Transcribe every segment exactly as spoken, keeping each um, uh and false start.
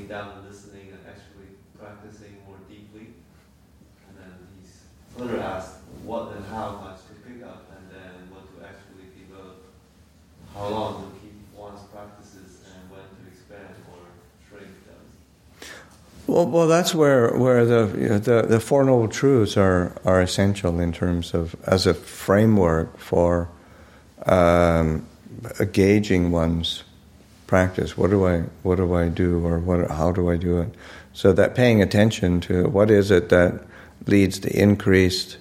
down and listening and actually practicing more deeply. And then he's further asked what and how much to pick up, and then what to actually develop, how long to keep one's practices, and when to expand or shrink them. Well, well, that's where where the you know, the the Four Noble Truths are are essential in terms of as a framework for um, gauging one's practice. What do I what do I do, or what how do I do it? So that paying attention to what is it that leads to increased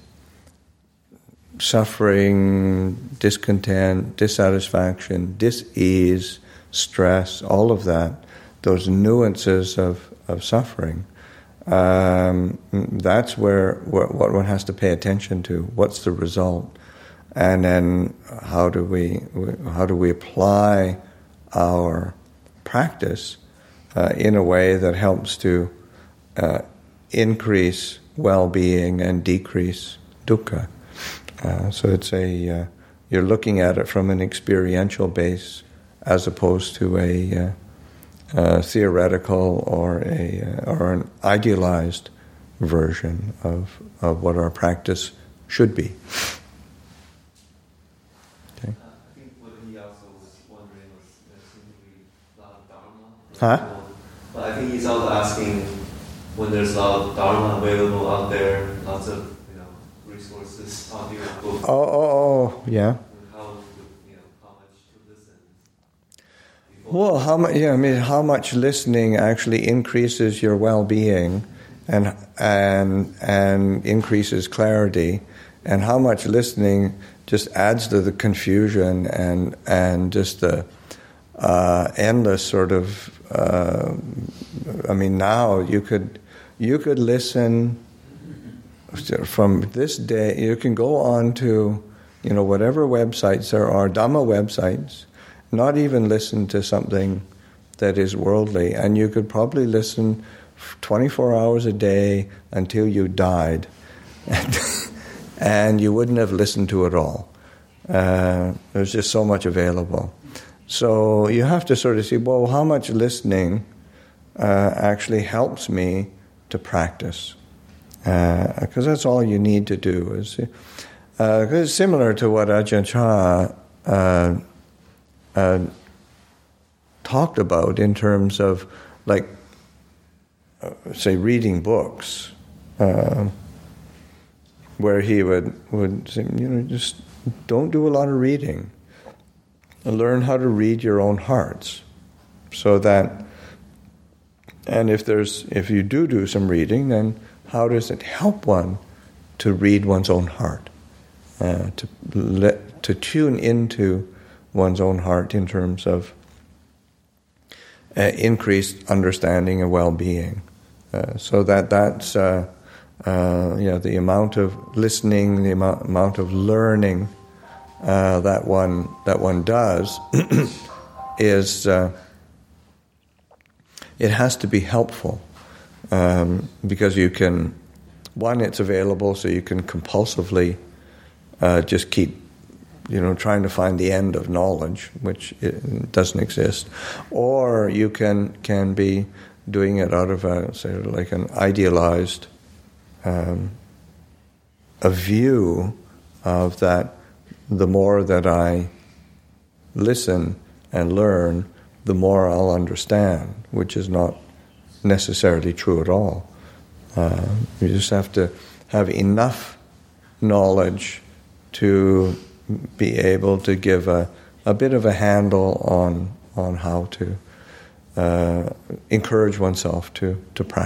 suffering, discontent, dissatisfaction, dis-ease, stress, all of that, those nuances of, of suffering, um, that's where, where what one has to pay attention to. What's the result? And then how do we how do we apply our practice uh, in a way that helps to uh, increase well-being and decrease dukkha. Uh, so it's a uh, you're looking at it from an experiential base as opposed to a, uh, a theoretical or a uh, or an idealized version of of what our practice should be. Okay. Uh, I think what he also was wondering was there seemed to be a lot of dharma. Huh? But I think he's also asking when there's a lot of dharma available out there, lots of resources, audio books. Oh, oh, oh, yeah. How, you know, how much to listen? Well, how much? Yeah, I mean, how much listening actually increases your well-being, and and and increases clarity, and how much listening just adds to the confusion and and just the uh, endless sort of. Uh, I mean, now you could you could listen. From this day, you can go on to, you know, whatever websites there are, Dhamma websites, not even listen to something that is worldly, and you could probably listen twenty-four hours a day until you died, and, and you wouldn't have listened to it all. Uh, there's just so much available. So you have to sort of see, well, how much listening uh, actually helps me to practice. Because uh, that's all you need to do. Is uh, it's similar to what Ajahn Chah uh, uh, talked about in terms of, like, uh, say, reading books, uh, where he would, would say, you know, just don't do a lot of reading. Learn how to read your own hearts, so that, and if there's, if you do do some reading, then how does it help one to read one's own heart, uh, to let, to tune into one's own heart in terms of uh, increased understanding and well-being, uh, so that that's uh, uh, you know, the amount of listening, the amount, amount of learning uh, that one that one does is uh, it has to be helpful. Um, because you can, one, it's available, so you can compulsively uh, just keep, you know, trying to find the end of knowledge, which it doesn't exist, or you can can be doing it out of a sort of like an idealized um, a view of that. The more that I listen and learn, the more I'll understand, which is not necessarily true at all. Uh, you just have to have enough knowledge to be able to give a, a bit of a handle on on how to uh, encourage oneself to, to practice.